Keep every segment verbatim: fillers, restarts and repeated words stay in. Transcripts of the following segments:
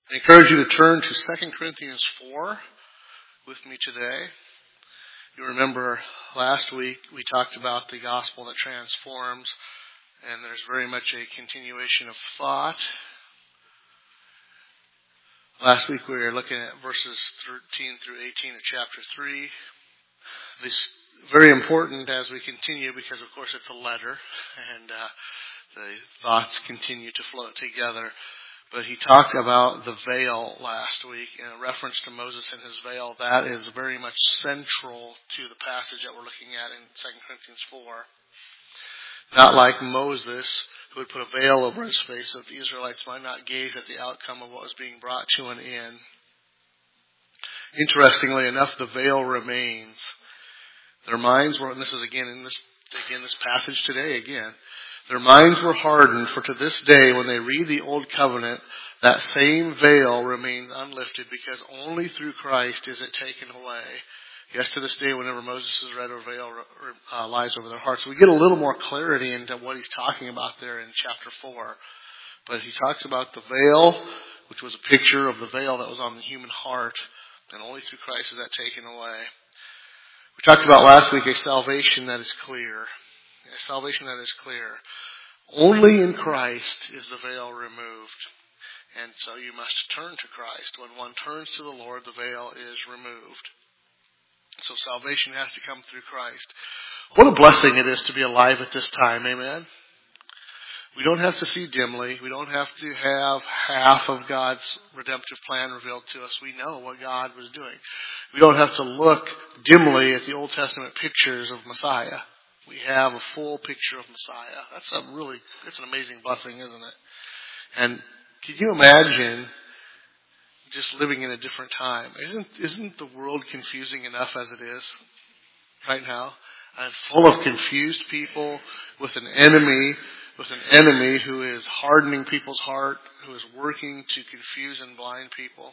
I encourage you to turn to Second Corinthians four with me today. You remember last week we talked about the gospel that transforms, and there's very much a continuation of thought. Last week we were looking at verses thirteen through eighteen of chapter three. This is very important as we continue because, of course, it's a letter, and uh, the thoughts continue to float together. But he talked about the veil last week in a reference to Moses and his veil. That is very much central to the passage that we're looking at in Second Corinthians four. Not like Moses, who would put a veil over his face so that the Israelites might not gaze at the outcome of what was being brought to an end. Interestingly enough, the veil remains. Their minds were, and this is again in this again this passage today again. Their minds were hardened, for to this day, when they read the Old Covenant, that same veil remains unlifted, because only through Christ is it taken away. Yes, to this day, whenever Moses is read, a veil uh, lies over their hearts. So we get a little more clarity into what he's talking about there in chapter four. But he talks about the veil, which was a picture of the veil that was on the human heart, and only through Christ is that taken away. We talked about last week a salvation that is clear. A salvation that is clear. Only in Christ is the veil removed. And so you must turn to Christ. When one turns to the Lord, the veil is removed. So salvation has to come through Christ. What a blessing it is to be alive at this time, amen? We don't have to see dimly. We don't have to have half of God's redemptive plan revealed to us. We know what God was doing. We don't have to look dimly at the Old Testament pictures of Messiah. We have a full picture of Messiah. That's a really, it's an amazing blessing, isn't it? And can you imagine just living in a different time? Isn't isn't the world confusing enough as it is right now? And full of confused people with an enemy, with an enemy who is hardening people's heart, who is working to confuse and blind people.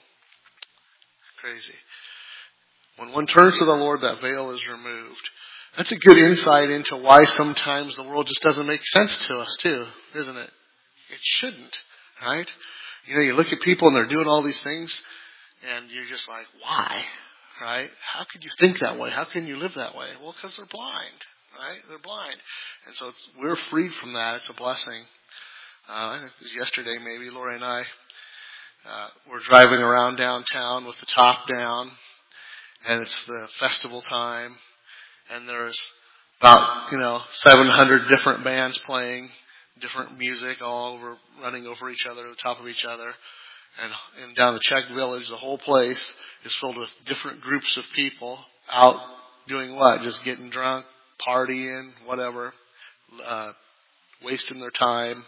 Crazy. When one turns to the Lord, that veil is removed. That's a good insight into why sometimes the world just doesn't make sense to us too, isn't it? It shouldn't, right? You know, you look at people and they're doing all these things and you're just like, why? Right? How could you think that way? How can you live that way? Well, because they're blind, right? They're blind. And so it's, we're freed from that. It's a blessing. Uh, I think it was yesterday maybe, Lori and I uh, were driving around downtown with the top down, and it's the festival time. And there's about, you know, seven hundred different bands playing, different music, all over, running over each other, the top of each other. And, and down the Czech Village, the whole place is filled with different groups of people out doing what? Just getting drunk, partying, whatever, uh, wasting their time.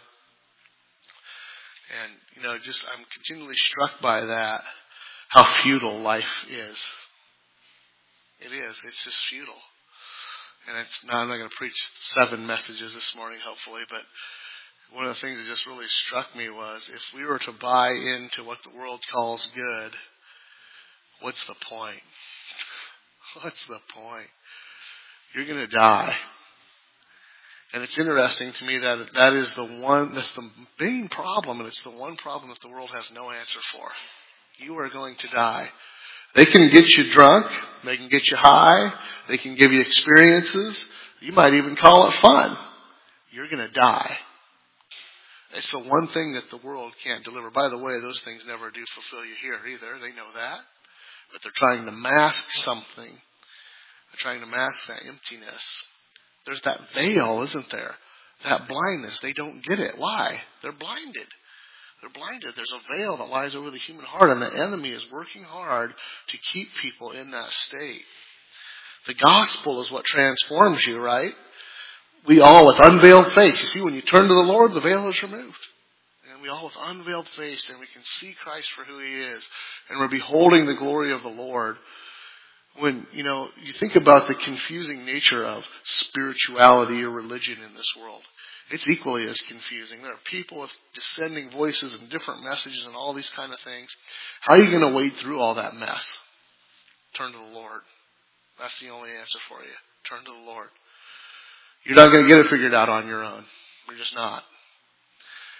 And, you know, just I'm continually struck by that, how futile life is. It is. It's just futile. And it's, now I'm not going to preach seven messages this morning, hopefully, but one of the things that just really struck me was if we were to buy into what the world calls good, what's the point? What's the point? You're going to die. And it's interesting to me that that is the one, that's the main problem, and it's the one problem that the world has no answer for. You are going to die. They can get you drunk. They can get you high. They can give you experiences. You might even call it fun. You're going to die. It's the one thing that the world can't deliver. By the way, those things never do fulfill you here either. They know that. But they're trying to mask something. They're trying to mask that emptiness. There's that veil, isn't there? That blindness. They don't get it. Why? They're blinded. They're blinded. There's a veil that lies over the human heart, and the enemy is working hard to keep people in that state. The gospel is what transforms you, right? We all with unveiled face. You see, when you turn to the Lord, the veil is removed. And we all with unveiled face, and we can see Christ for who He is. And we're beholding the glory of the Lord. When, you know, you think about the confusing nature of spirituality or religion in this world, it's equally as confusing. There are people with descending voices and different messages and all these kind of things. How are you going to wade through all that mess? Turn to the Lord. That's the only answer for you. Turn to the Lord. You're not going to get it figured out on your own. You're just not.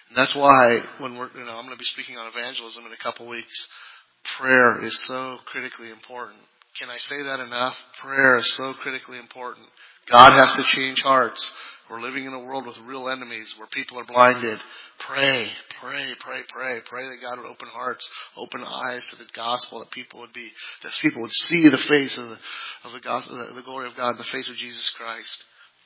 And that's why when we're, you know, I'm going to be speaking on evangelism in a couple weeks. Prayer is so critically important. Can I say that enough? Prayer is so critically important. God has to change hearts. We're living in a world with real enemies where people are blinded. Pray, pray, pray, pray. Pray that God would open hearts, open eyes to the gospel, that people would be, that people would see the face of the, of the gospel, the glory of God in the face of Jesus Christ.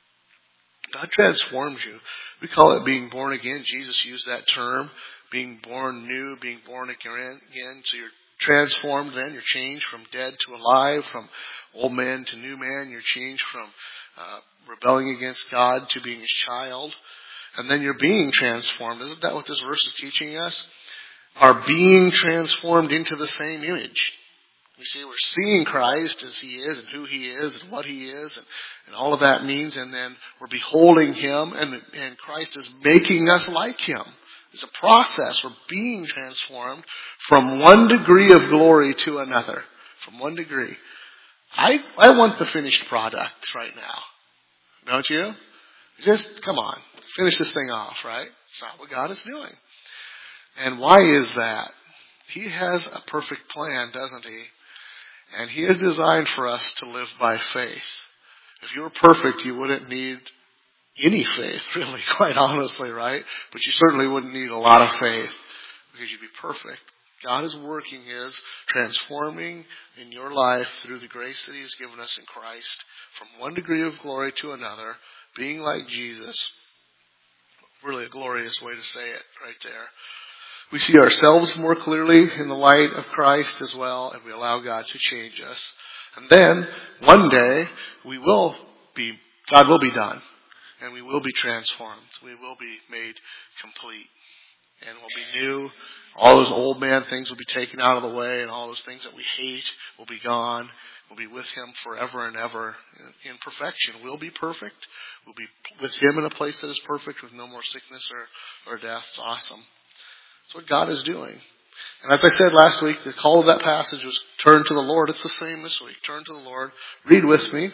God transforms you. We call it being born again. Jesus used that term, being born new, being born again. So you're transformed then. You're changed from dead to alive, from old man to new man. You're changed from uh, rebelling against God to being His child. And then you're being transformed. Isn't that what this verse is teaching us? Are being transformed into the same image. You see, we're seeing Christ as He is and who He is and what He is and, and all of that means. And then we're beholding Him and, and Christ is making us like Him. It's a process. We're being transformed from one degree of glory to another. From one degree. I, I want the finished product right now. Don't you? Just, come on. Finish this thing off, right? It's not what God is doing. And why is that? He has a perfect plan, doesn't He? And He is designed for us to live by faith. If you were perfect, you wouldn't need any faith, really, quite honestly, right? But you certainly wouldn't need a lot of faith because you'd be perfect. God is working His, transforming in your life through the grace that He has given us in Christ from one degree of glory to another, being like Jesus. Really a glorious way to say it right there. We see ourselves more clearly in the light of Christ as well, and we allow God to change us. And then, one day, we will be, God will be done, and we will be transformed. We will be made complete, and we'll be new. All those old man things will be taken out of the way, and all those things that we hate will be gone. We'll be with Him forever and ever in perfection. We'll be perfect. We'll be with Him in a place that is perfect with no more sickness or, or death. It's awesome. That's what God is doing. And as I said last week, the call of that passage was turn to the Lord. It's the same this week. Turn to the Lord. Read with me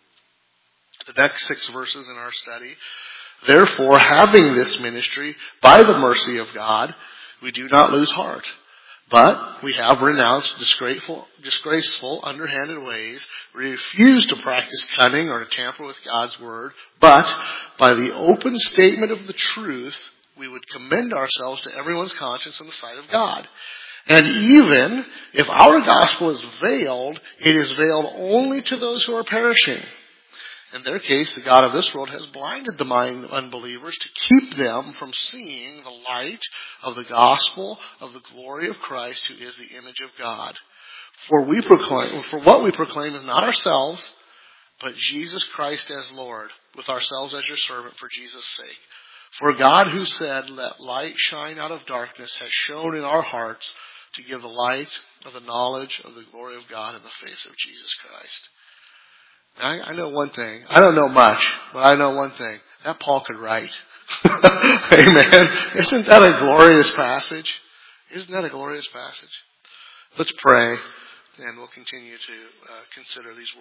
the next six verses in our study. Therefore, having this ministry, by the mercy of God, we do not lose heart. But we have renounced disgraceful, disgraceful, underhanded ways. We refuse to practice cunning or to tamper with God's word. But by the open statement of the truth, we would commend ourselves to everyone's conscience in the sight of God. And even if our gospel is veiled, it is veiled only to those who are perishing. In their case, the God of this world has blinded the mind of unbelievers to keep them from seeing the light of the gospel of the glory of Christ, who is the image of God. For we proclaim, for what we proclaim is not ourselves, but Jesus Christ as Lord, with ourselves as your servant for Jesus' sake. For God, who said, "Let light shine out of darkness," has shone in our hearts to give the light of the knowledge of the glory of God in the face of Jesus Christ. I, I know one thing. I don't know much, but I know one thing. That Paul could write. Amen. Isn't that a glorious passage? Isn't that a glorious passage? Let's pray, and we'll continue to uh, consider these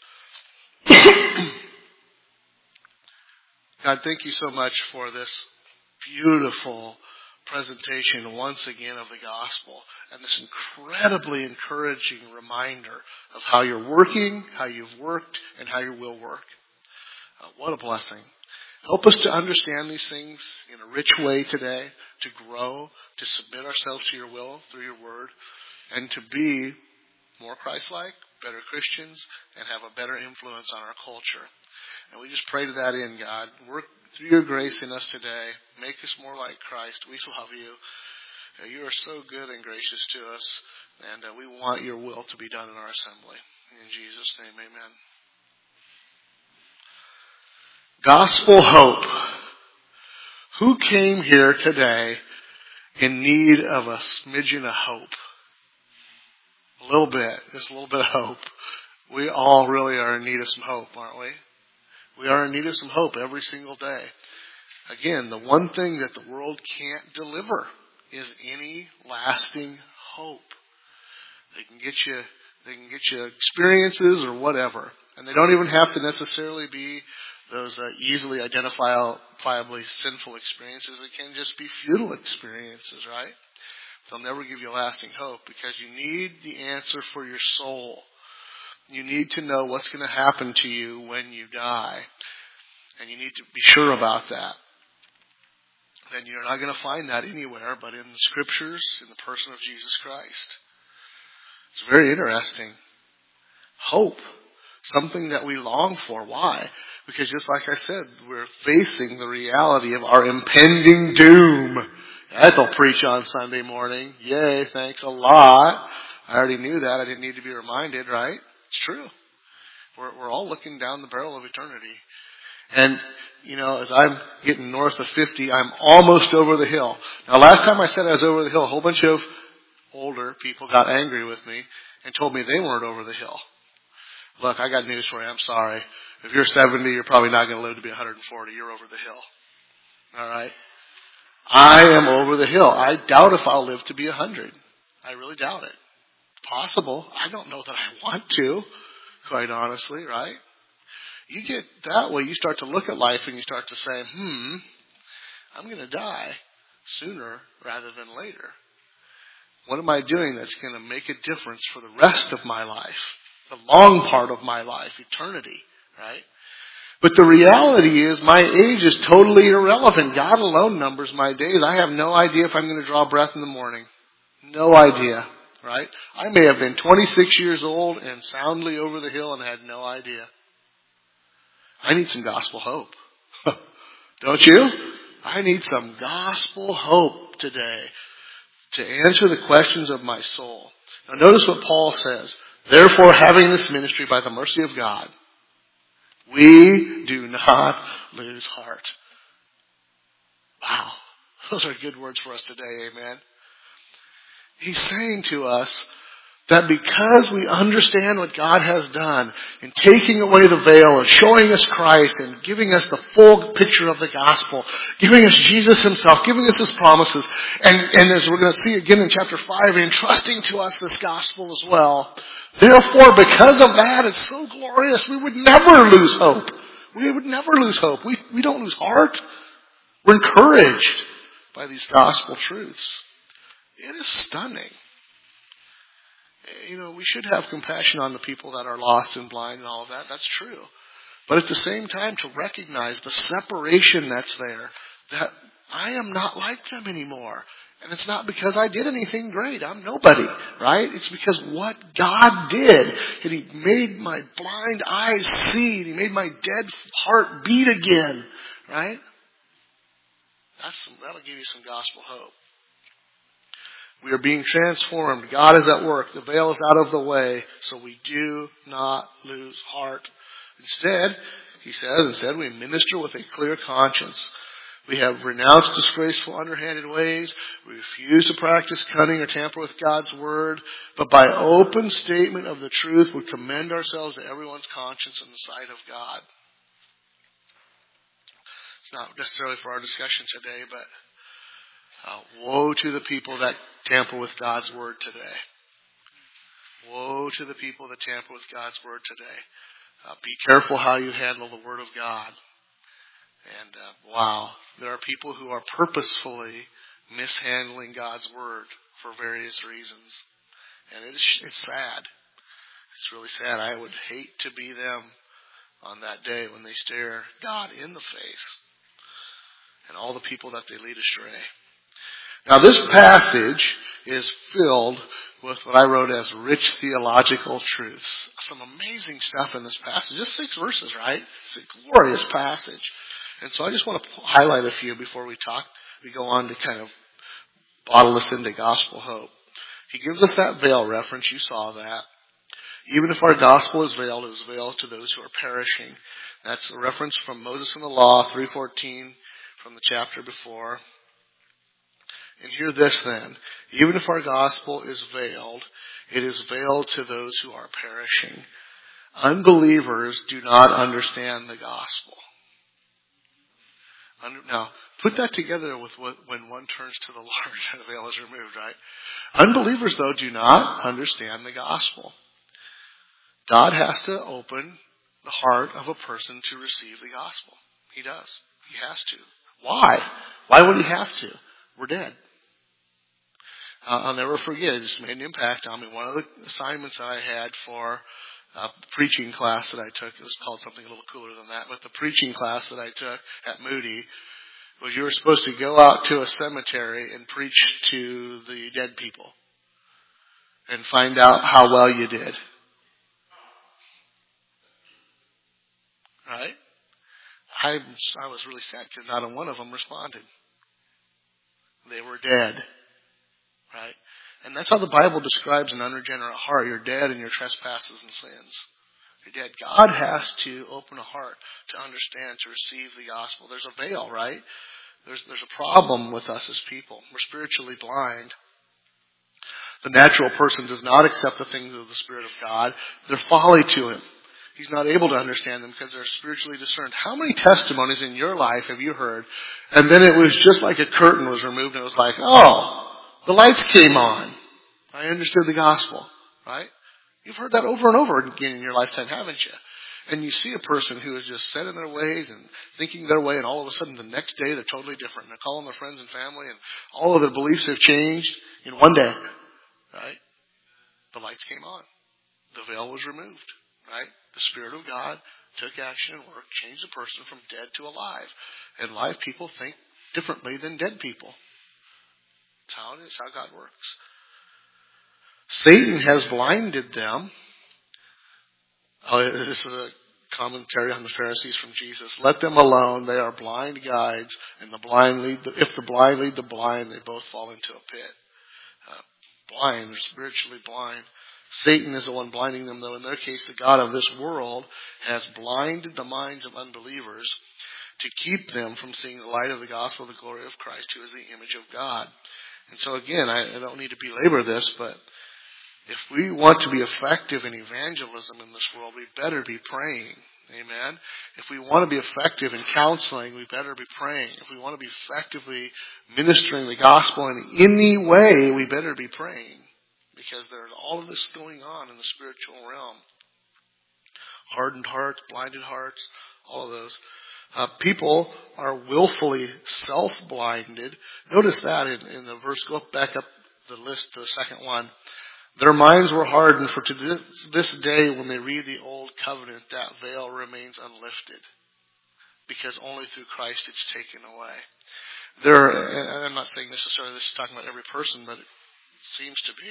words. God, thank you so much for this beautiful presentation once again of the gospel and this incredibly encouraging reminder of how you're working, how you've worked, and how you will work. Uh, what a blessing. Help us to understand these things in a rich way today, to grow, to submit ourselves to your will through your word, and to be more Christ-like, better Christians, and have a better influence on our culture. And we just pray to that end, God. Work through your grace in us today. Make us more like Christ. We love you. Uh, you are so good and gracious to us. And uh, we want your will to be done in our assembly. In Jesus' name, amen. Gospel hope. Who came here today in need of a smidgen of hope? A little bit. Just a little bit of hope. We all really are in need of some hope, aren't we? We are in need of some hope every single day. Again, the one thing that the world can't deliver is any lasting hope. They can get you, they can get you experiences or whatever. And they don't even have to necessarily be those uh, easily identifiably sinful experiences. It can just be futile experiences, right? They'll never give you lasting hope because you need the answer for your soul. You need to know what's going to happen to you when you die. And you need to be sure about that. Then you're not going to find that anywhere but in the Scriptures, in the person of Jesus Christ. It's very interesting. Hope. Something that we long for. Why? Because just like I said, we're facing the reality of our impending doom. That'll preach on Sunday morning. Yay, thanks a lot. I already knew that. I didn't need to be reminded, right? It's true. We're, we're all looking down the barrel of eternity. And, you know, as I'm getting north of fifty, I'm almost over the hill. Now, last time I said I was over the hill, a whole bunch of older people got angry with me and told me they weren't over the hill. Look, I got news for you. I'm sorry. If you're seventy, you're probably not going to live to be one hundred forty. You're over the hill. All right? I am over the hill. I doubt if I'll live to be one hundred. I really doubt it. Possible. I don't know that I want to, quite honestly, right? You get that way, you start to look at life and you start to say, hmm, I'm going to die sooner rather than later. What am I doing that's going to make a difference for the rest of my life? The long part of my life, eternity, right? But the reality is my age is totally irrelevant. God alone numbers my days. I have no idea if I'm going to draw breath in the morning. No idea, right? I may have been twenty-six years old and soundly over the hill and had no idea. I need some gospel hope. Don't you? I need some gospel hope today to answer the questions of my soul. Now notice what Paul says. Therefore, having this ministry by the mercy of God, we do not lose heart. Wow. Those are good words for us today, amen. He's saying to us that because we understand what God has done in taking away the veil and showing us Christ and giving us the full picture of the gospel, giving us Jesus himself, giving us his promises, and, and as we're going to see again in chapter five, entrusting to us this gospel as well. Therefore, because of that, it's so glorious, we would never lose hope. We would never lose hope. We, we don't lose heart. We're encouraged by these gospel truths. It is stunning. You know, we should have compassion on the people that are lost and blind and all of that. That's true. But at the same time, to recognize the separation that's there, that I am not like them anymore. And it's not because I did anything great. I'm nobody, right? It's because what God did, and he made my blind eyes see, and he made my dead heart beat again, right? That's, that'll give you some gospel hope. We are being transformed. God is at work. The veil is out of the way, so we do not lose heart. Instead, he says, instead we minister with a clear conscience. We have renounced disgraceful, underhanded ways. We refuse to practice cunning or tamper with God's word, but by open statement of the truth, we commend ourselves to everyone's conscience in the sight of God. It's not necessarily for our discussion today, but Uh, woe to the people that tamper with God's word today. Woe to the people that tamper with God's word today. Uh, be careful how you handle the word of God. And uh, wow, there are people who are purposefully mishandling God's word for various reasons. And it's, it's sad. It's really sad. I would hate to be them on that day when they stare God in the face and all the people that they lead astray. Now this passage is filled with what I wrote as rich theological truths. Some amazing stuff in this passage. Just six verses, right? It's a glorious passage. And so I just want to highlight a few before we talk. We go on to kind of bottle this into gospel hope. He gives us that veil reference. You saw that. Even if our gospel is veiled, it is veiled to those who are perishing. That's a reference from Moses and the Law, three fourteen, from the chapter before. And hear this then. Even if our gospel is veiled, it is veiled to those who are perishing. Unbelievers do not understand the gospel. Now, put that together with what, when one turns to the Lord and the veil is removed, right? Unbelievers, though, do not understand the gospel. God has to open the heart of a person to receive the gospel. He does. He has to. Why? Why would he have to? We're dead. Uh, I'll never forget, it just made an impact on me. One of the assignments that I had for a preaching class that I took, it was called something a little cooler than that, but the preaching class that I took at Moody was you were supposed to go out to a cemetery and preach to the dead people and find out how well you did. Right? I, I was really sad because not a one of them responded. They were dead. Right? And that's how the Bible describes an unregenerate heart. You're dead in your trespasses and sins. You're dead. God has to open a heart to understand, to receive the gospel. There's a veil, right? There's, there's a problem with us as people. We're spiritually blind. The natural person does not accept the things of the Spirit of God. They're folly to him. He's not able to understand them because they're spiritually discerned. How many testimonies in your life have you heard? And then it was just like a curtain was removed and it was like, oh, the lights came on. I understood the gospel, right? You've heard that over and over again in your lifetime, haven't you? And you see a person who is just set in their ways and thinking their way, and all of a sudden the next day they're totally different. They're calling their friends and family, and all of their beliefs have changed in one day, right? The lights came on. The veil was removed, right? The Spirit of God took action and worked, changed the person from dead to alive. And live people think differently than dead people. That's how it is, how God works. Satan has blinded them. Oh, this is a commentary on the Pharisees from Jesus. Let them alone. They are blind guides, and the blind lead. The, if the blind lead the blind, they both fall into a pit. Uh, blind, they're spiritually blind. Satan is the one blinding them, though. In their case, the god of this world has blinded the minds of unbelievers to keep them from seeing the light of the gospel of the glory of Christ, who is the image of God. And so again, I, I don't need to belabor this, but if we want to be effective in evangelism in this world, we better be praying. Amen? If we want to be effective in counseling, we better be praying. If we want to be effectively ministering the gospel in any way, we better be praying. Because there's all of this going on in the spiritual realm. Hardened hearts, blinded hearts, all of those. Uh, people are willfully self-blinded. Notice that in, in the verse. Go back up the list to the second one. Their minds were hardened, for to this, this day when they read the Old Covenant, that veil remains unlifted. Because only through Christ it's taken away. There, and I'm not saying necessarily this is talking about every person, but it seems to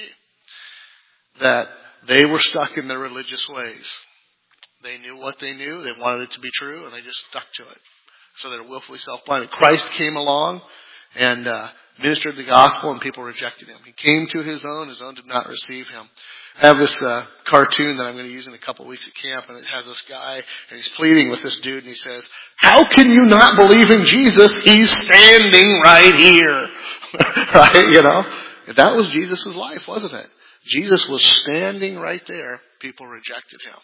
be that they were stuck in their religious ways. They knew what they knew. They wanted it to be true, and they just stuck to it. So they're willfully self-blinded. Christ came along and uh, ministered the gospel, and people rejected him. He came to his own. His own did not receive him. I have this uh, cartoon that I'm going to use in a couple of weeks at camp, and it has this guy, and he's pleading with this dude, and he says, "How can you not believe in Jesus? He's standing right here." Right? You know? That was Jesus' life, wasn't it? Jesus was standing right there. People rejected him.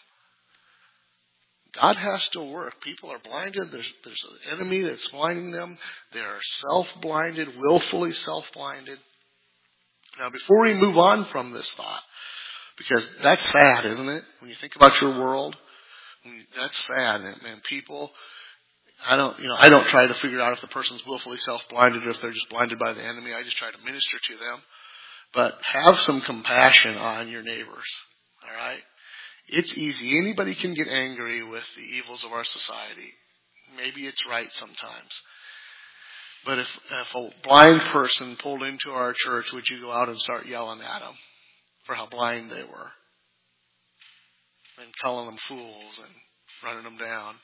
God has to work. People are blinded. There's, there's an enemy that's blinding them. They are self-blinded, willfully self-blinded. Now, before we move on from this thought, because that's sad, isn't it? When you think about your world, that's sad. And, and people, I don't, you know, I don't try to figure out if the person's willfully self-blinded or if they're just blinded by the enemy. I just try to minister to them. But have some compassion on your neighbors. All right? It's easy. Anybody can get angry with the evils of our society. Maybe it's right sometimes. But if, if a blind person pulled into our church, would you go out and start yelling at them for how blind they were? And calling them fools and running them down?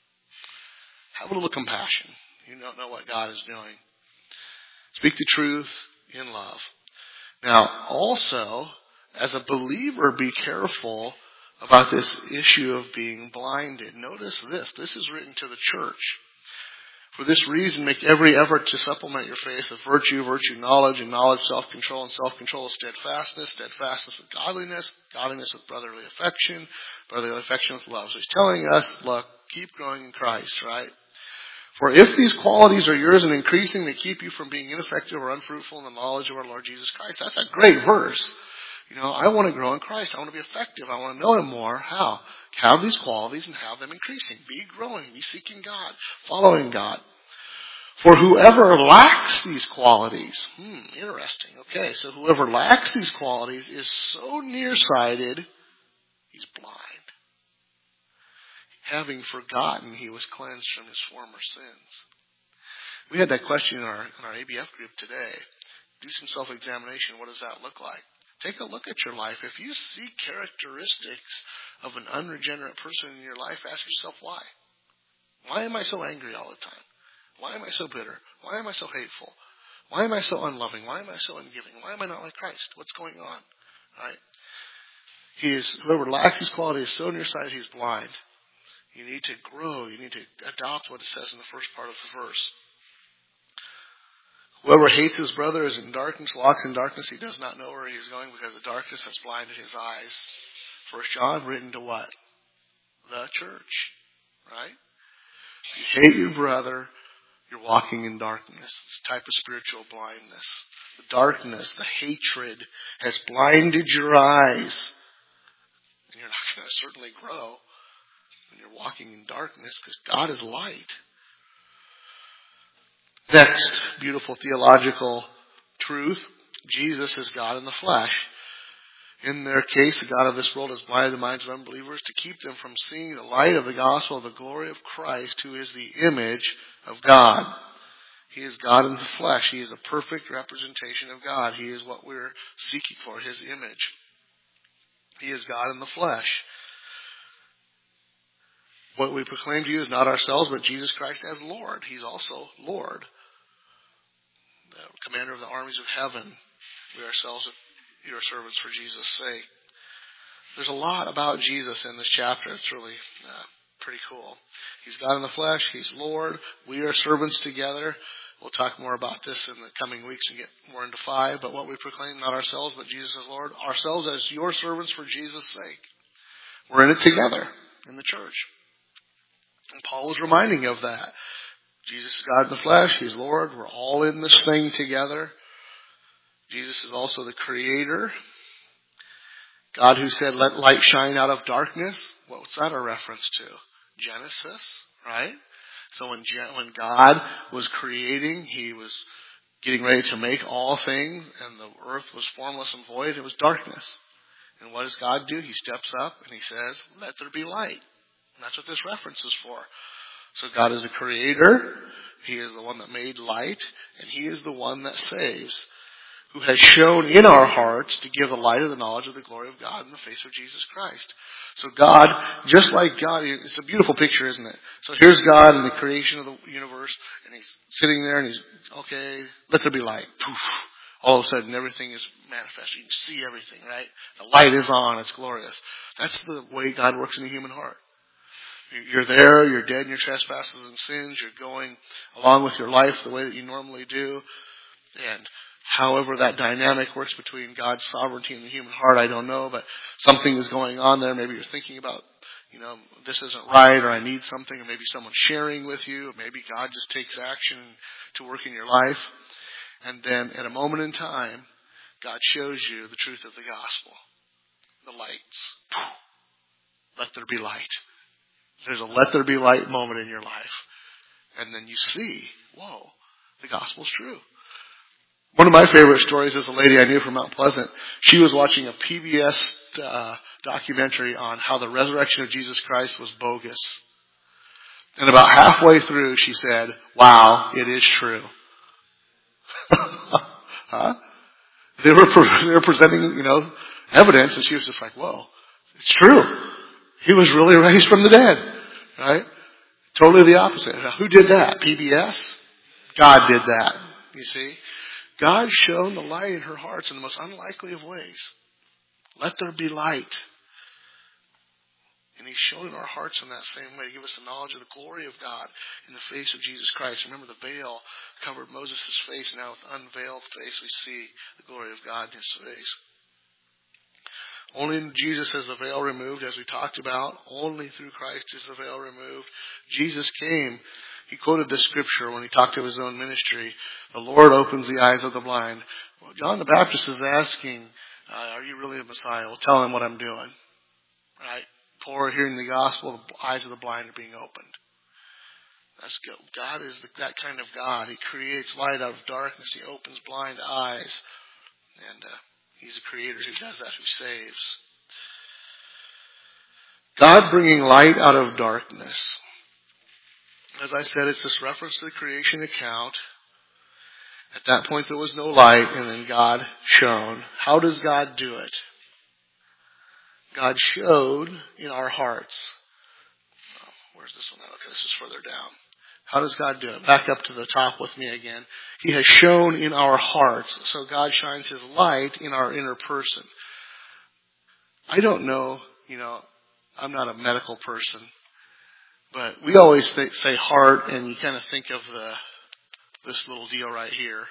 Have a little compassion. You don't know what God is doing. Speak the truth in love. Now, also, as a believer, be careful about this issue of being blinded. Notice this. This is written to the church. For this reason, make every effort to supplement your faith with virtue, virtue, knowledge, and knowledge, self-control, and self-control, steadfastness, steadfastness with godliness, godliness with brotherly affection, brotherly affection with love. So he's telling us, look, keep growing in Christ, right? For if these qualities are yours and increasing, they keep you from being ineffective or unfruitful in the knowledge of our Lord Jesus Christ. That's a great verse. You know, I want to grow in Christ. I want to be effective. I want to know Him more. How? Have these qualities and have them increasing. Be growing. Be seeking God. Following God. For whoever lacks these qualities, hmm, interesting. Okay, so whoever lacks these qualities is so nearsighted, he's blind. Having forgotten he was cleansed from his former sins. We had that question in our, in our A B F group today. Do some self-examination. What does that look like? Take a look at your life. If you see characteristics of an unregenerate person in your life, ask yourself why. Why am I so angry all the time? Why am I so bitter? Why am I so hateful? Why am I so unloving? Why am I so ungiving? Why am I not like Christ? What's going on? Right? He is, whoever lacks these qualities is so nearsighted he's blind. You need to grow. You need to adopt what it says in the first part of the verse. Whoever hates his brother is in darkness, walks in darkness. He does not know where he is going because the darkness has blinded his eyes. First John, written to what? The church. Right? If you hate your brother, you're walking in darkness. It's a type of spiritual blindness. The darkness, the hatred has blinded your eyes. And you're not going to certainly grow when you're walking in darkness because God is light. Next, beautiful theological truth. Jesus is God in the flesh. In their case, the God of this world has blinded the minds of unbelievers to keep them from seeing the light of the gospel of the glory of Christ, who is the image of God. He is God in the flesh. He is a perfect representation of God. He is what we're seeking for, His image. He is God in the flesh. What we proclaim to you is not ourselves, but Jesus Christ as Lord. He's also Lord, the commander of the armies of heaven. We ourselves are your servants for Jesus' sake. There's a lot about Jesus in this chapter. It's really uh, pretty cool. He's God in the flesh. He's Lord. We are servants together. We'll talk more about this in the coming weeks and get more into five. But what we proclaim, not ourselves, but Jesus as Lord. Ourselves as your servants for Jesus' sake. We're in it together in the church. And Paul is reminding of that. Jesus is God in the flesh. He's Lord. We're all in this thing together. Jesus is also the Creator. God who said, let light shine out of darkness. What's that a reference to? Genesis, right? So when when God was creating, He was getting ready to make all things, and the earth was formless and void. It was darkness. And what does God do? He steps up and He says, let there be light. And that's what this reference is for. So God is the Creator. He is the one that made light, and He is the one that saves, who has shown in our hearts to give the light of the knowledge of the glory of God in the face of Jesus Christ. So God, just like God, it's a beautiful picture, isn't it? So here's God in the creation of the universe, and He's sitting there, and He's, okay, let there be light. Poof. All of a sudden, everything is manifest. You can see everything, right? The light is on. It's glorious. That's the way God works in the human heart. You're there, you're dead in your trespasses and sins, you're going along with your life the way that you normally do. And however that dynamic works between God's sovereignty and the human heart, I don't know, but something is going on there. Maybe you're thinking about, you know, this isn't right, or I need something, or maybe someone's sharing with you, or maybe God just takes action to work in your life. And then at a moment in time, God shows you the truth of the gospel. The lights. Let there be light. There's a let there be light moment in your life. And then you see, whoa, the gospel's true. One of my favorite stories is a lady I knew from Mount Pleasant. She was watching a P B S uh, documentary on how the resurrection of Jesus Christ was bogus. And about halfway through, she said, wow, it is true. Huh? They were, they were presenting, you know, evidence, and she was just like, whoa, it's true. He was really raised from the dead, right? Totally the opposite. Now, who did that? P B S? God did that, you see. God shone the light in her hearts in the most unlikely of ways. Let there be light. And He's shown in our hearts in that same way to give us the knowledge of the glory of God in the face of Jesus Christ. Remember, the veil covered Moses' face. Now with unveiled face we see the glory of God in His face. Only in Jesus is the veil removed, as we talked about. Only through Christ is the veil removed. Jesus came. He quoted this scripture when He talked of His own ministry. The Lord opens the eyes of the blind. Well, John the Baptist is asking, Uh, are you really the Messiah? Well, tell him what I'm doing. Right? Poor hearing the gospel, the eyes of the blind are being opened. That's good. God is that kind of God. He creates light out of darkness. He opens blind eyes. And uh, he's a creator who does that, who saves. God bringing light out of darkness. As I said, it's this reference to the creation account. At that point there was no light, and then God shone. How does God do it? God showed in our hearts. Oh, where's this one? Okay, this is further down. How does God do it? Back up to the top with me again. He has shone in our hearts. So God shines His light in our inner person. I don't know, you know, I'm not a medical person, but we always say, say heart, and you kind of think of the this little deal right here.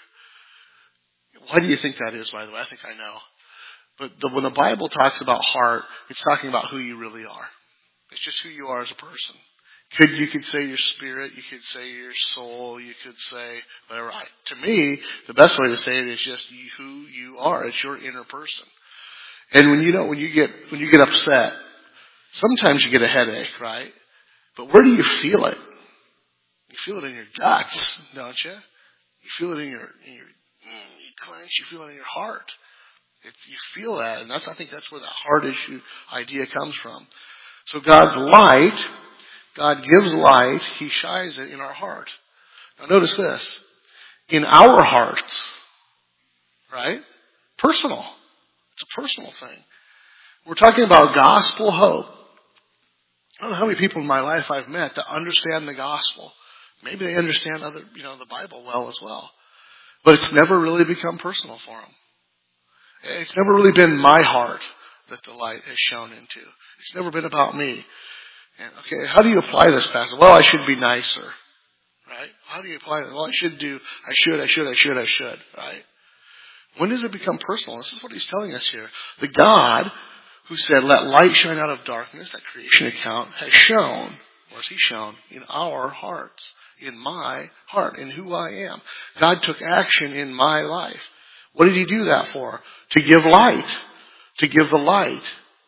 Why do you think that is, by the way? I think I know. But the, when the Bible talks about heart, it's talking about who you really are. It's just who you are as a person. Could you could say your spirit, you could say your soul, you could say whatever. I, to me, the best way to say it is just you, who you are. It's your inner person. And when you know when you get when you get upset, sometimes you get a headache, right? But where do you feel it? You feel it in your guts, don't you? You feel it in your, in your you clench. You feel it in your heart. It, you feel that, and that's I think that's where that heart issue idea comes from. So God's light, God gives light. He shines it in our heart. Now notice this: in our hearts, right? Personal. It's a personal thing. We're talking about gospel hope. I don't know how many people in my life I've met that understand the gospel. Maybe they understand other, you know, the Bible well as well. But it's never really become personal for them. It's never really been my heart that the light has shone into. It's never been about me. And okay, how do you apply this passage? Well, I should be nicer. Right? How do you apply it? Well, I should do, I should, I should, I should, I should. Right? When does it become personal? This is what he's telling us here. The God who said, let light shine out of darkness, that creation account, has shown, or has he shown, in our hearts, in my heart, in who I am. God took action in my life. What did he do that for? To give light. To give the light.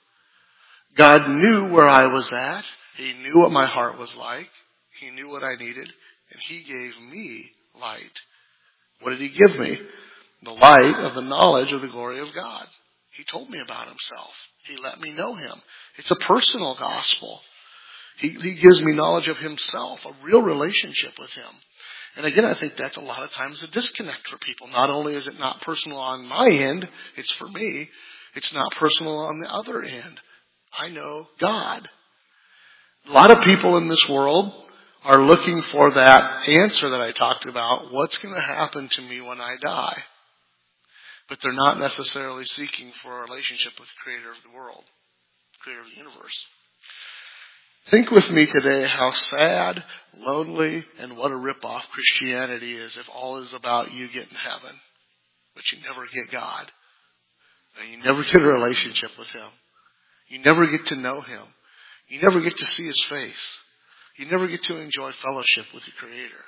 God knew where I was at. He knew what my heart was like. He knew what I needed. And he gave me light. What did he give me? The light of the knowledge of the glory of God. He told me about himself. He let me know him. It's a personal gospel. He, he gives me knowledge of himself, a real relationship with him. And again, I think that's a lot of times a disconnect for people. Not only is it not personal on my end, it's for me. It's not personal on the other end. I know God. A lot of people in this world are looking for that answer that I talked about. What's going to happen to me when I die? But they're not necessarily seeking for a relationship with the creator of the world, creator of the universe. Think with me today how sad, lonely, and what a ripoff Christianity is if all is about you getting heaven, but you never get God. And you never get a relationship with him. You never get to know him. You never get to see his face. You never get to enjoy fellowship with your creator.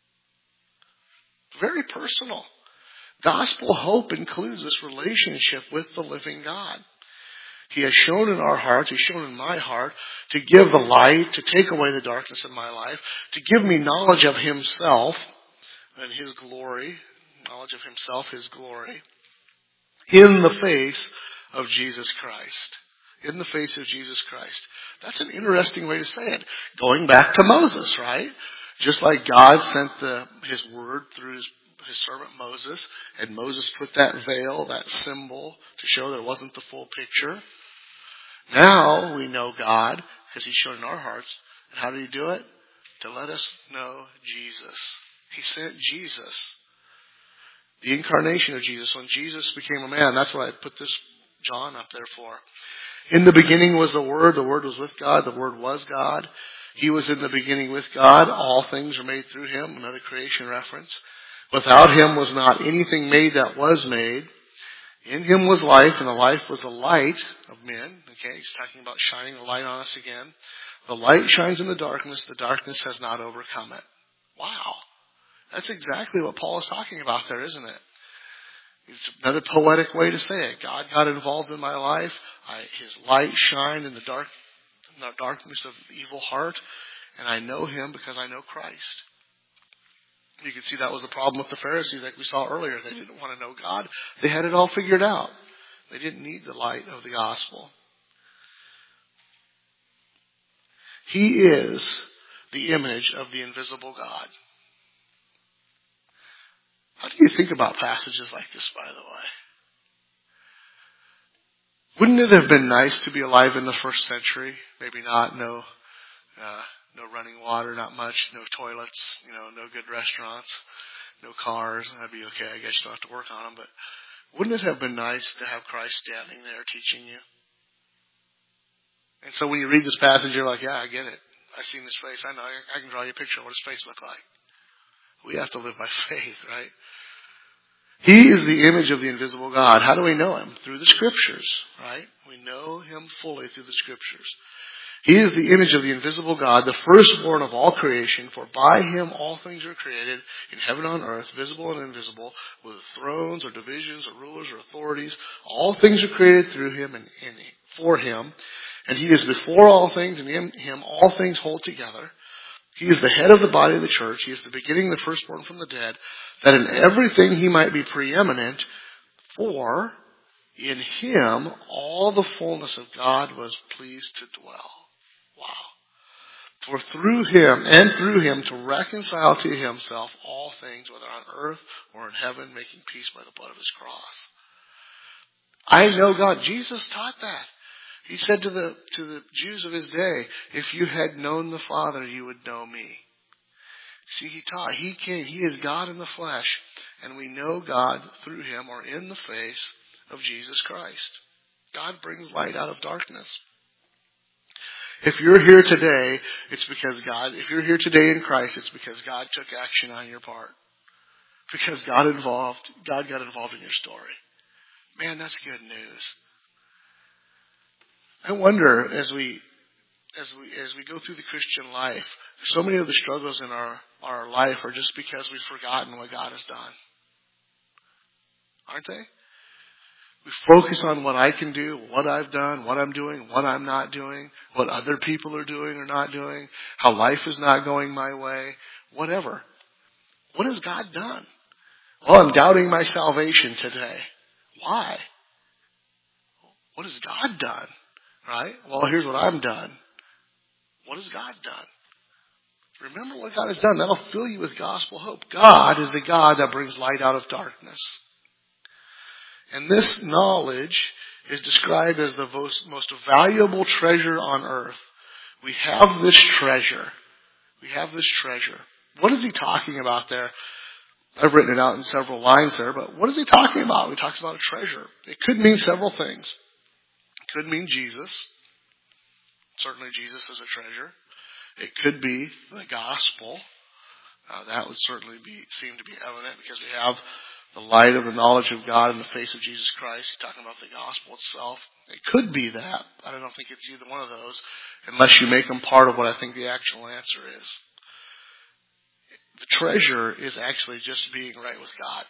Very personal. Gospel hope includes this relationship with the living God. He has shown in our hearts, he's shown in my heart, to give the light, to take away the darkness in my life, to give me knowledge of himself and his glory, knowledge of himself, his glory, in the face of Jesus Christ. In the face of Jesus Christ. That's an interesting way to say it. Going back to Moses, right? Just like God sent the, his word through his his servant Moses, and Moses put that veil, that symbol, to show that it wasn't the full picture. Now we know God, because he's shown in our hearts. And how did he do it? To let us know Jesus. He sent Jesus. The incarnation of Jesus. When Jesus became a man, that's what I put this John up there for. In the beginning was the Word. The Word was with God. The Word was God. He was in the beginning with God. All things were made through him. Another creation reference. Without him was not anything made that was made. In him was life, and the life was the light of men. Okay, he's talking about shining the light on us again. The light shines in the darkness. The darkness has not overcome it. Wow. That's exactly what Paul is talking about there, isn't it? It's another poetic way to say it. God got involved in my life. I, his light shined in the dark, in the darkness of the evil heart, and I know him because I know Christ. You can see that was the problem with the Pharisees, like we saw earlier. They didn't want to know God. They had it all figured out. They didn't need the light of the gospel. He is the image of the invisible God. How do you think about passages like this, by the way? Wouldn't it have been nice to be alive in the first century? Maybe not, no uh, no running water, not much, no toilets, you know, no good restaurants, no cars. That'd be okay. I guess you don't have to work on them. But wouldn't it have been nice to have Christ standing there teaching you? And so when you read this passage, you're like, yeah, I get it. I've seen his face. I know. I can draw you a picture of what his face looked like. We have to live by faith, right? He is the image of the invisible God. How do we know him? Through the Scriptures, right? We know him fully through the Scriptures. He is the image of the invisible God, the firstborn of all creation, for by him all things are created, in heaven and on earth, visible and invisible, whether thrones or divisions or rulers or authorities. All things are created through him and, and for him. And he is before all things, and in him all things hold together. He is the head of the body of the church. He is the beginning, the firstborn from the dead, that in everything he might be preeminent, for in him all the fullness of God was pleased to dwell. Wow. For through him, and through him, to reconcile to himself all things, whether on earth or in heaven, making peace by the blood of his cross. I know God. Jesus taught that. He said to the to the Jews of his day, if you had known the Father, you would know me. See, he taught. He came. He is God in the flesh. And we know God through him or in the face of Jesus Christ. God brings light out of darkness. If you're here today, it's because God, if you're here today in Christ, it's because God took action on your part. Because God involved, God got involved in your story. Man, that's good news. I wonder as we as we as we go through the Christian life, so many of the struggles in our, our life are just because we've forgotten what God has done. Aren't they? We focus on what I can do, what I've done, what I'm doing, what I'm not doing, what other people are doing or not doing, how life is not going my way, whatever. What has God done? Well, I'm doubting my salvation today. Why? What has God done? Right? Well, here's what I've done. What has God done? Remember what God has done. That'll fill you with gospel hope. God is the God that brings light out of darkness. And this knowledge is described as the most, most valuable treasure on earth. We have this treasure. We have this treasure. What is he talking about there? I've written it out in several lines there, but what is he talking about? He talks about a treasure. It could mean several things. It could mean Jesus. Certainly Jesus is a treasure. It could be the gospel. Uh, that would certainly be seem to be evident because we have the light of the knowledge of God in the face of Jesus Christ. He's talking about the gospel itself. It could be that. I don't think it's either one of those unless you make them part of what I think the actual answer is. The treasure is actually just being right with God.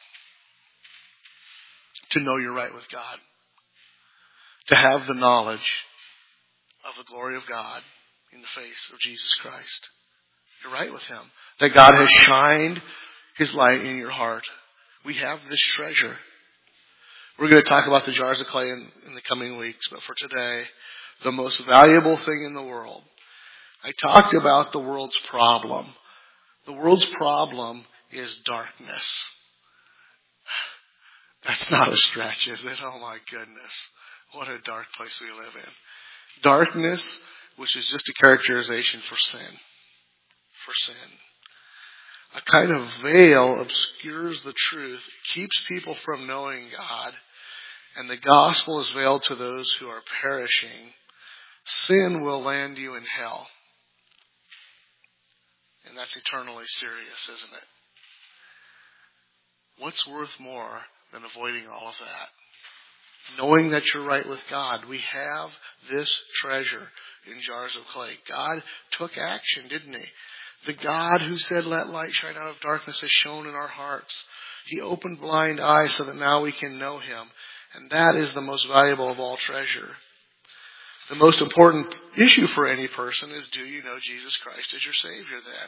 To know you're right with God. To have the knowledge of the glory of God in the face of Jesus Christ. You're right with him. That God has shined his light in your heart. We have this treasure. We're going to talk about the jars of clay in, in the coming weeks, but for today, the most valuable thing in the world. I talked about the world's problem. The world's problem is darkness. That's not a stretch, is it? Oh my goodness. What a dark place we live in. Darkness, which is just a characterization for sin. For sin. A kind of veil obscures the truth, keeps people from knowing God, and the gospel is veiled to those who are perishing. Sin will land you in hell. And that's eternally serious, isn't it? What's worth more than avoiding all of that? Knowing that you're right with God. We have this treasure in jars of clay. God took action, didn't he? The God who said, let light shine out of darkness has shone in our hearts He opened blind eyes so that now we can know Him. And that is the most valuable of all treasure. The most important issue for any person is, do you know Jesus Christ as your Savior then?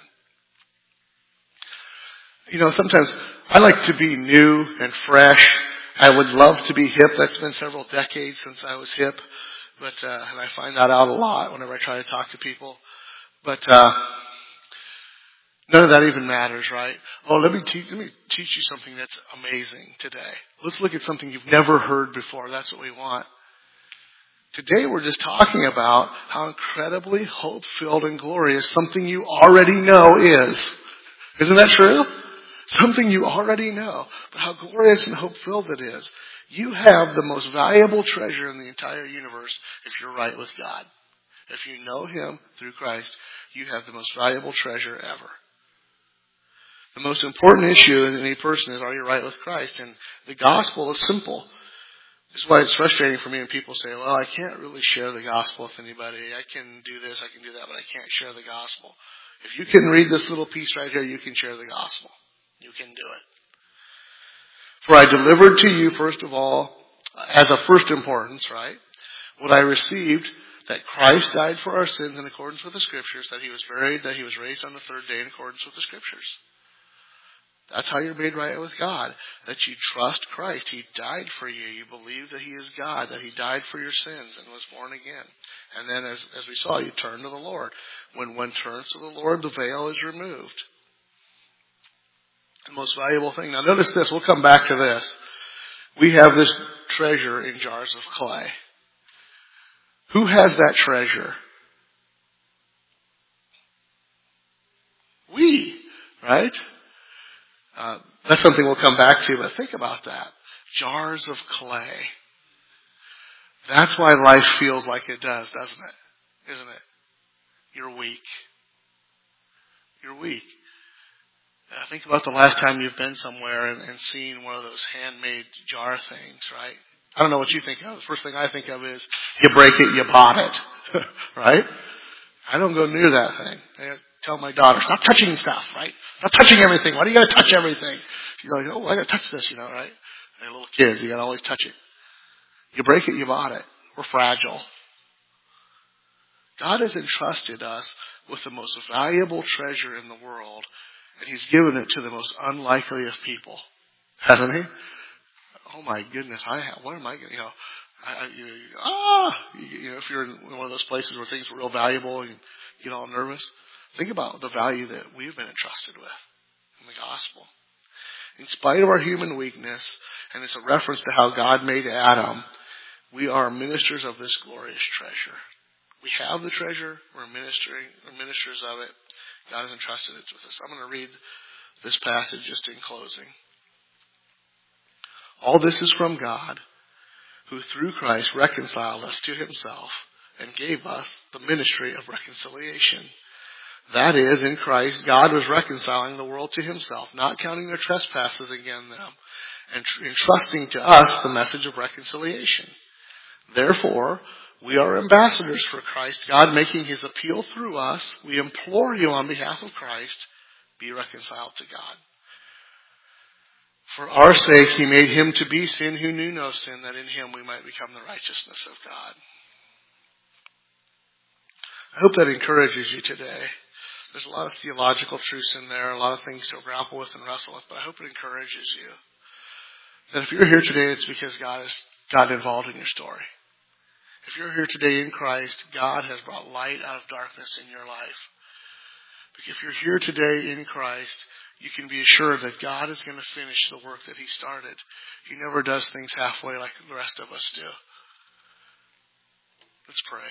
You know, sometimes I like to be new and fresh. I would love to be hip. That's been several decades since I was hip. But, uh, and I find that out a lot whenever I try to talk to people. But, uh, none of that even matters, right? Oh, let me teach, let me teach you something that's amazing today. Let's look at something you've never heard before. That's what we want. Today we're just talking about how incredibly hope-filled and glorious something you already know is. Isn't that true? Something you already know. But how glorious and hope-filled it is. You have the most valuable treasure in the entire universe if you're right with God. If you know Him through Christ, you have the most valuable treasure ever. The most important issue in any person is, are you right with Christ? And the gospel is simple. This is why it's frustrating for me when people say, well, I can't really share the gospel with anybody. I can do this, I can do that, but I can't share the gospel. If you can read this little piece right here, you can share the gospel. You can do it. For I delivered to you, first of all, as of first importance, right, what I received, that Christ died for our sins in accordance with the Scriptures, that He was buried, that He was raised on the third day in accordance with the Scriptures. That's how you're made right with God, that you trust Christ. He died for you. You believe that He is God, that He died for your sins and was born again. And then, as, as we saw, you turn to the Lord. When one turns to the Lord, the veil is removed. The most valuable thing. Now notice this. We'll come back to this. We have this treasure in jars of clay. Who has that treasure? We, right? Uh, that's something we'll come back to, but think about that. Jars of clay. That's why life feels like it does, doesn't it? Isn't it? You're weak. You're weak. Uh, think about the last time you've been somewhere and, and seen one of those handmade jar things, right? I don't know what you think of. The first thing I think of is you break it, you bought it, right? I don't go near that thing. I tell my daughter, stop touching stuff, right? Stop touching everything. Why do you got to touch everything? She's like, oh, I got to touch this, you know, right? They're little kids. You got to always touch it. You break it, you bought it. We're fragile. God has entrusted us with the most valuable treasure in the world, and He's given it to the most unlikely of people, hasn't He? Oh my goodness! I have, what am I going? You know, I, you, ah, you, you know, if you're in one of those places where things are real valuable and you get all nervous, think about the value that we've been entrusted with in the gospel. In spite of our human weakness, and it's a reference to how God made Adam, we are ministers of this glorious treasure. We have the treasure. We're ministering, we're ministers of it. God has entrusted it with us. I'm going to read this passage just in closing. All this is from God, who through Christ reconciled us to Himself and gave us the ministry of reconciliation. That is, in Christ, God was reconciling the world to Himself, not counting their trespasses against them, and entrusting to us the message of reconciliation. Therefore, we are ambassadors for Christ, God making His appeal through us. We implore you on behalf of Christ, be reconciled to God. For our sake, He made Him to be sin who knew no sin, that in Him we might become the righteousness of God. I hope that encourages you today. There's a lot of theological truths in there, a lot of things to grapple with and wrestle with, but I hope it encourages you. That if you're here today, it's because God has got involved in your story. If you're here today in Christ, God has brought light out of darkness in your life. If you're here today in Christ, you can be assured that God is going to finish the work that He started. He never does things halfway like the rest of us do. Let's pray.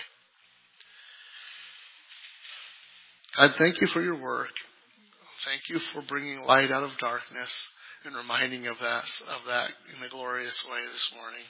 God, thank You for Your work. Thank You for bringing light out of darkness and reminding of that, of that in a glorious way this morning.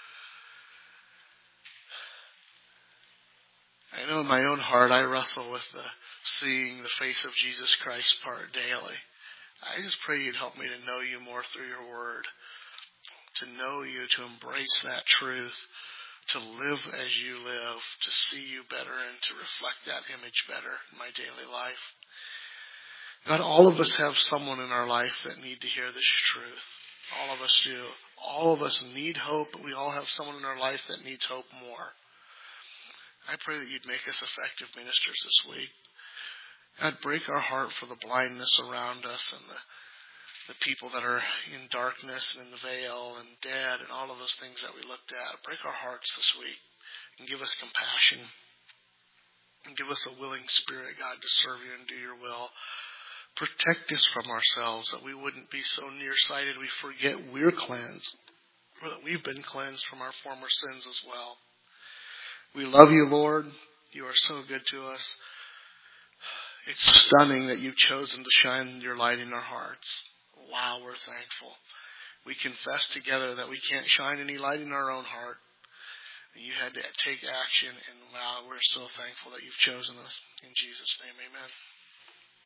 I know in my own heart I wrestle with the seeing the face of Jesus Christ part daily. I just pray You'd help me to know You more through Your word, to know You, to embrace that truth, to live as You live, to see You better and to reflect that image better in my daily life. God, all of us have someone in our life that need to hear this truth. All of us do. All of us need hope, but we all have someone in our life that needs hope more. I pray that you'd make us effective ministers this week. God, break our heart for the blindness around us and the the people that are in darkness and in the veil and dead and all of those things that we looked at. Break our hearts this week and give us compassion and give us a willing spirit, God, to serve you and do your will. Protect us from ourselves that we wouldn't be so nearsighted we forget we're cleansed, or that we've been cleansed from our former sins as well. We love you, Lord. You are so good to us. It's stunning that you've chosen to shine your light in our hearts. Wow, we're thankful. We confess together that we can't shine any light in our own heart. You had to take action, and wow, we're so thankful that you've chosen us. In Jesus' name, amen.